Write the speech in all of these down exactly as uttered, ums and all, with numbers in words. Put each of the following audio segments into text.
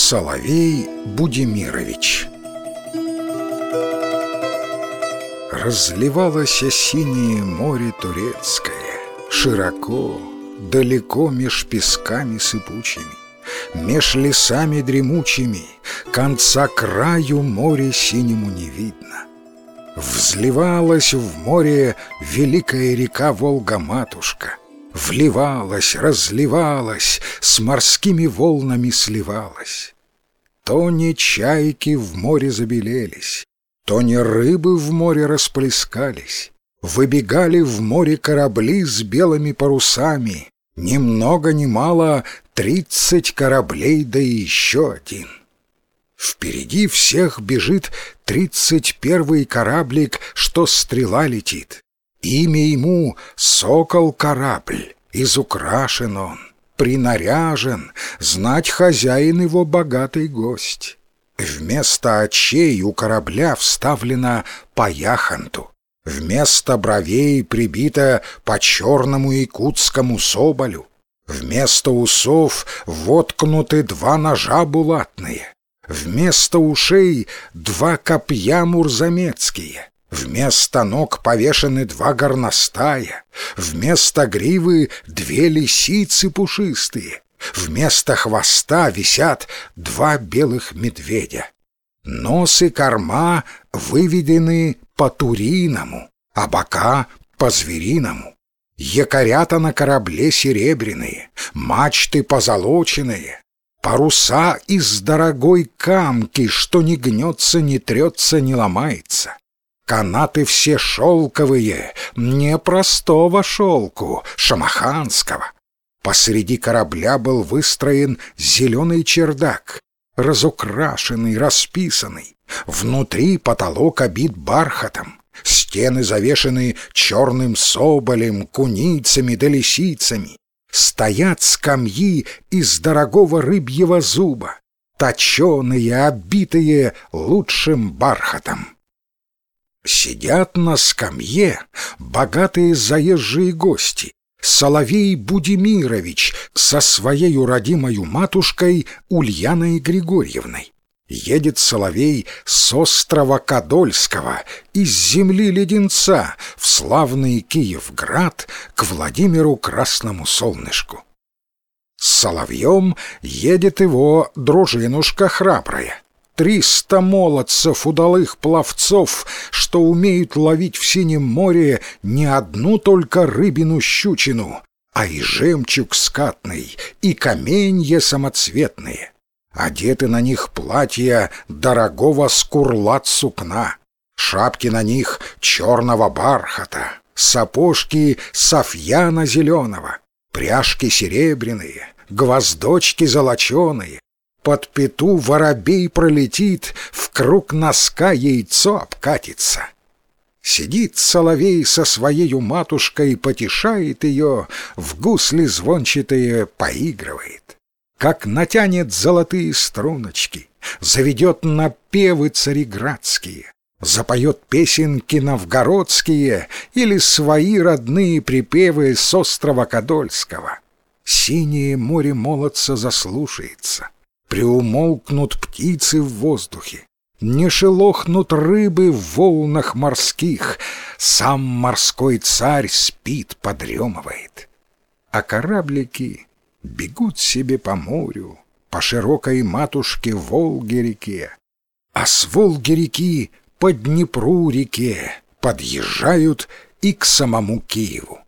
Соловей Будимирович. Разливалось синее море турецкое, широко, далеко меж песками сыпучими, меж лесами дремучими, конца краю моря синему не видно. Взливалась в море великая река Волга-матушка, вливалась, разливалась, с морскими волнами сливалась. То не чайки в море забелелись, то не рыбы в море расплескались, выбегали в море корабли с белыми парусами, ни много ни мало тридцать кораблей, да и еще один. Впереди всех бежит тридцать первый кораблик, что стрела летит. Имя ему Сокол-корабль, изукрашен он, принаряжен, знать хозяин его богатый гость. Вместо очей у корабля вставлена по яхонту, вместо бровей прибито по черному якутскому соболю, вместо усов воткнуты два ножа булатные, вместо ушей два копья мурзамецкие, вместо ног повешены два горностая, вместо гривы две лисицы пушистые, вместо хвоста висят два белых медведя. Нос и корма выведены по-туриному, а бока — по-звериному. Якорята на корабле серебряные, мачты позолоченные, паруса из дорогой камки, что не гнется, не трется, не ломается. Канаты все шелковые, не простого шелку, шамаханского. Посреди корабля был выстроен зеленый чердак, разукрашенный, расписанный. Внутри потолок обит бархатом, стены завешены черным соболем, куницами да лисицами. Стоят скамьи из дорогого рыбьего зуба, точеные, обитые лучшим бархатом. Сидят на скамье богатые заезжие гости. Соловей Будимирович со своей родимою матушкой Ульяной Григорьевной. Едет Соловей с острова Кодольского, из земли леденца, в славный Киевград, к Владимиру Красному Солнышку. С Соловьем едет его дружинушка храбрая. Триста молодцев, удалых пловцов, что умеют ловить в синем море не одну только рыбину-щучину, а и жемчуг скатный, и каменья самоцветные. Одеты на них платья дорогого скурлат-сукна, шапки на них черного бархата, сапожки софьяна зеленого, пряжки серебряные, гвоздочки золоченые. Под пету воробей пролетит, в круг носка яйцо обкатится. Сидит Соловей со своею матушкой, потешает ее, в гусли звончатые поигрывает. Как натянет золотые струночки, заведет напевы цареградские, запоет песенки новгородские или свои родные припевы с острова Кодольского. Синее море молодца заслушается. Приумолкнут птицы в воздухе, не шелохнут рыбы в волнах морских, сам морской царь спит, подремывает. А кораблики бегут себе по морю, по широкой матушке Волге-реке, а с Волги-реки по Днепру-реке подъезжают и к самому Киеву.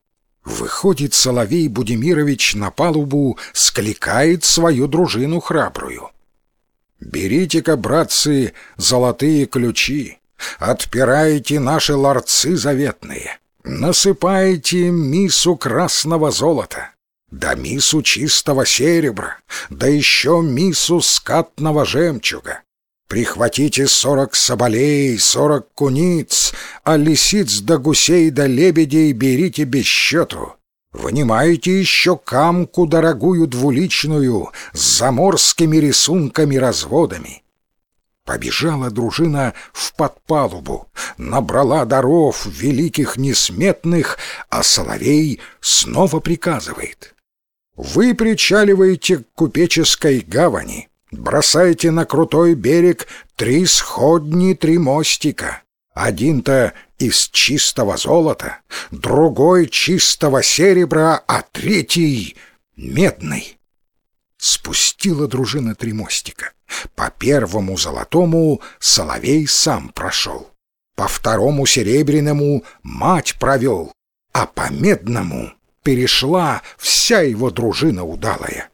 Выходит Соловей Будимирович на палубу, скликает свою дружину храбрую. «Берите-ка, братцы, золотые ключи, отпирайте наши ларцы заветные, насыпайте мису красного золота, да мису чистого серебра, да еще мису скатного жемчуга. Прихватите сорок соболей, сорок куниц, а лисиц да гусей да лебедей берите без счету. Вынимайте еще камку дорогую двуличную с заморскими рисунками-разводами». Побежала дружина в подпалубу, набрала даров великих несметных, а Соловей снова приказывает: «Вы причаливаете к купеческой гавани, Бросайте на крутой берег три сходни, три мостика. Один-то из чистого золота, другой чистого серебра, а третий медный. Спустила дружина три мостика. По первому золотому Соловей сам прошел, по второму серебряному мать провел, а по медному перешла вся его дружина удалая.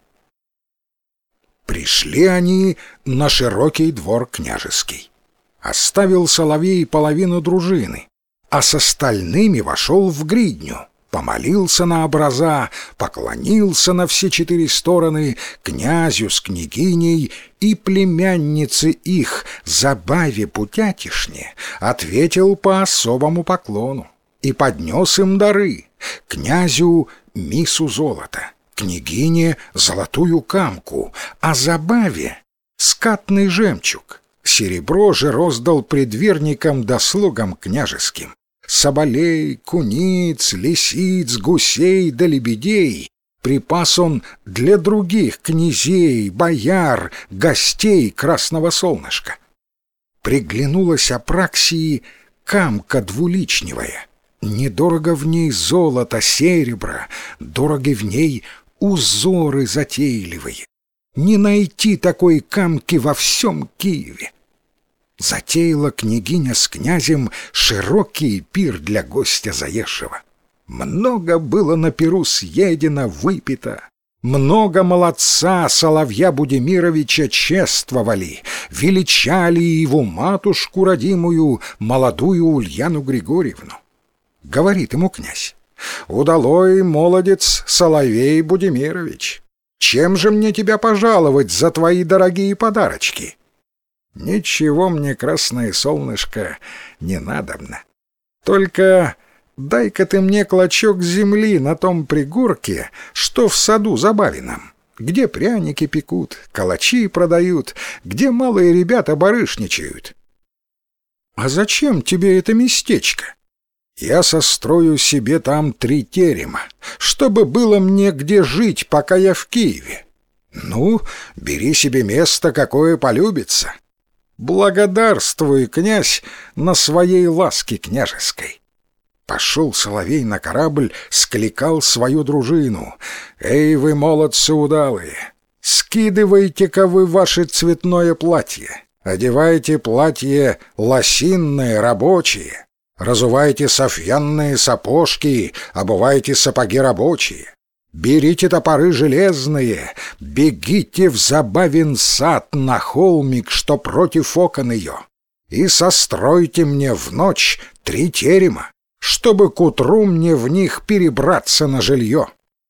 Пришли они на широкий двор княжеский. Оставил Соловей половину дружины, а с остальными вошел в гридню, помолился на образа, поклонился на все четыре стороны князю с княгиней и племяннице их, Забаве Путятишне, ответил по особому поклону и поднес им дары: князю мису золота, княгине золотую камку, а Забаве скатный жемчуг. Серебро же роздал предверникам да слугам княжеским. Соболей, куниц, лисиц, гусей да лебедей припас он для других князей, бояр, гостей красного солнышка. Приглянулась Апраксии камка двуличневая. Недорого в ней золото, серебра, дороги в ней узоры затейливые. Не найти такой камки во всем Киеве. Затеяла княгиня с князем широкий пир для гостя заезжего. Много было на пиру съедено, выпито. Много молодца Соловья Будимировича чествовали, величали его матушку родимую, молодую Ульяну Григорьевну. Говорит ему князь: «Удалой молодец Соловей Будимирович, чем же мне тебя пожаловать за твои дорогие подарочки?» «Ничего мне, красное солнышко, не надобно. Только дай-ка ты мне клочок земли на том пригорке, что в саду Забавином, где пряники пекут, калачи продают, где малые ребята барышничают». «А зачем тебе это местечко?» «Я сострою себе там три терема, чтобы было мне где жить, пока я в Киеве. Ну, бери себе место, какое полюбится. Благодарствуй, князь, на своей ласке княжеской». Пошел Соловей на корабль, скликал свою дружину: «Эй вы, молодцы удалые, скидывайте-ка вы ваше цветное платье, одевайте платье лосинное, рабочее, разувайте софьянные сапожки, обувайте сапоги рабочие. Берите топоры железные, бегите в Забавин сад на холмик, что против окон ее, и состройте мне в ночь три терема, чтобы к утру мне в них перебраться на жилье».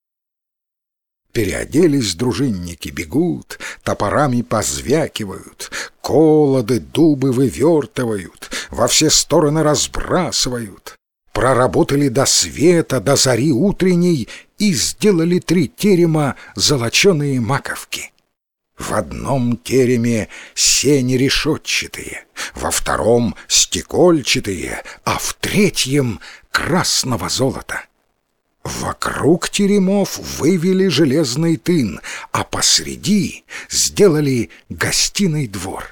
Переоделись дружинники, бегут, топорами позвякивают, колоды, дубы вывертывают, во все стороны разбрасывают. Проработали до света, до зари утренней и сделали три терема золоченые маковки. В одном тереме сени решетчатые, во втором стекольчатые, а в третьем красного золота. Вокруг теремов вывели железный тын, а посреди сделали гостиный двор.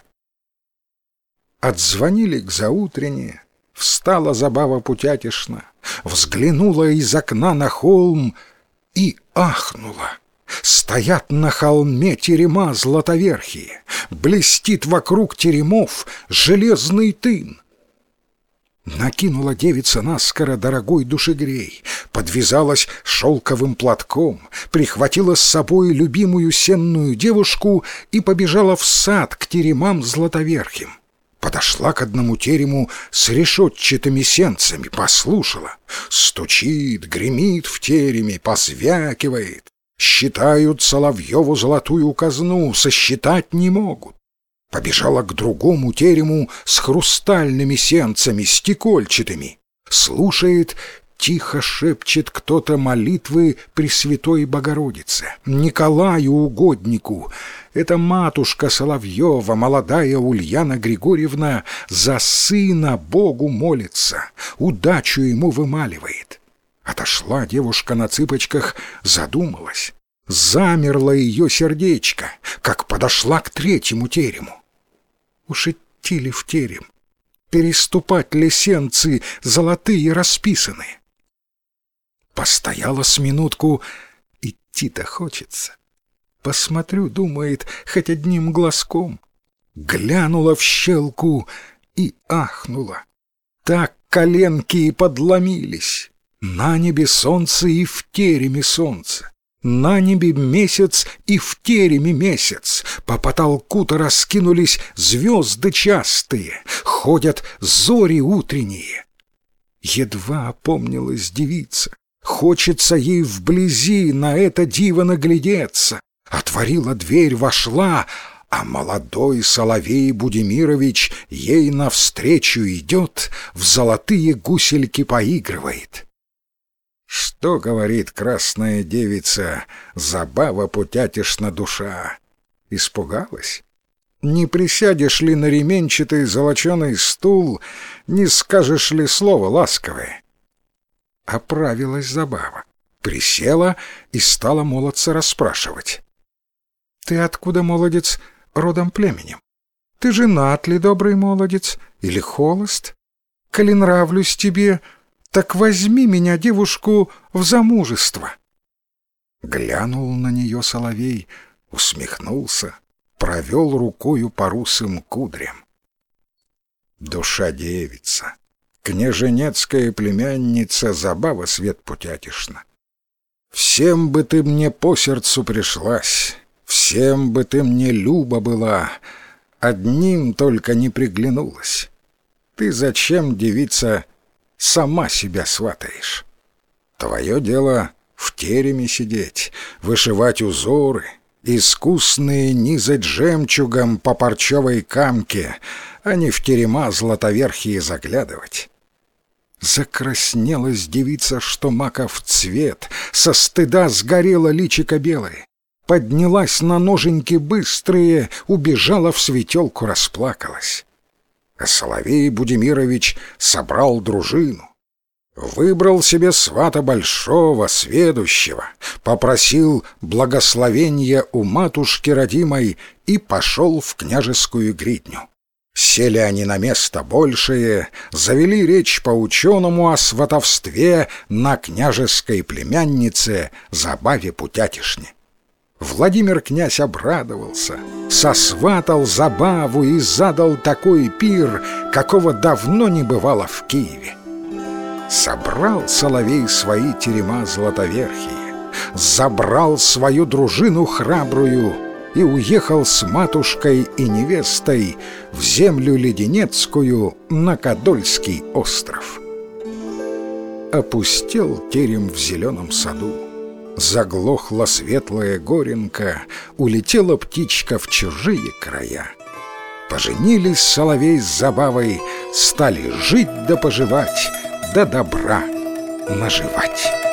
Отзвонили к заутрене. Встала Забава Путятишна, взглянула из окна на холм и ахнула. Стоят на холме терема златоверхие, блестит вокруг теремов железный тын. Накинула девица наскоро дорогой душегрей, подвязалась шелковым платком, прихватила с собой любимую сенную девушку и побежала в сад к теремам златоверхим. Подошла к одному терему с решетчатыми сенцами, послушала. Стучит, гремит в тереме, позвякивает. Считают Соловьеву золотую казну, сосчитать не могут. Побежала к другому терему с хрустальными сенцами, стекольчатыми. Слушает, тихо шепчет кто-то молитвы Пресвятой Богородице, Николаю Угоднику. Это матушка Соловьева, молодая Ульяна Григорьевна, за сына Богу молится, удачу ему вымаливает. Отошла девушка на цыпочках, задумалась. Замерло ее сердечко, как подошла к третьему терему. Уж идти ли в терем? Переступать ли сенцы золотые расписанные? Постояла с минутку, идти-то хочется. Посмотрю, думает, хоть одним глазком. Глянула в щелку и ахнула. Так коленки и подломились. На небе солнце и в тереме солнце. На небе месяц и в тереме месяц. По потолку-то раскинулись звезды частые. Ходят зори утренние. Едва опомнилась девица. Хочется ей вблизи на это диво наглядеться. Отворила дверь, вошла, а молодой Соловей Будимирович ей навстречу идет, в золотые гусельки поигрывает. Что говорит красная девица, забава путятишна душа? Испугалась? Не присядешь ли на ременчатый золоченый стул, не скажешь ли слово ласковое? Оправилась забава, присела и стала молодца расспрашивать. Ты откуда, молодец, родом племенем? Ты женат ли, добрый молодец, или холост? Коли нравлюсь тебе, так возьми меня, девушку, в замужество. Глянул на нее Соловей, усмехнулся, провел рукою по русым кудрям. Душа девица, княженецкая племянница, забава свет путятишна. Всем бы ты мне по сердцу пришлась, всем бы ты мне люба была, одним только не приглянулась. Ты зачем, девица, сама себя сватаешь? Твое дело в тереме сидеть, вышивать узоры, искусные низать жемчугом по парчевой камке, а не в терема златоверхие заглядывать. Закраснелась девица, что маков цвет, со стыда сгорела личико белое. Поднялась на ноженьки быстрые, убежала в светелку, расплакалась. А Соловей Будимирович собрал дружину, выбрал себе свата большого, сведущего, попросил благословения у матушки родимой и пошел в княжескую гридню. Сели они на место большее, завели речь по-ученому о сватовстве на княжеской племяннице забаве путятишне. Владимир князь обрадовался, сосватал забаву и задал такой пир, какого давно не бывало в Киеве. Собрал Соловей свои терема златоверхие, забрал свою дружину храбрую и уехал с матушкой и невестой в землю леденецкую на Кадольский остров. Опустел терем в зеленом саду, заглохла светлая горенка, улетела птичка в чужие края. Поженились Соловей с забавой, стали жить да поживать, да добра наживать.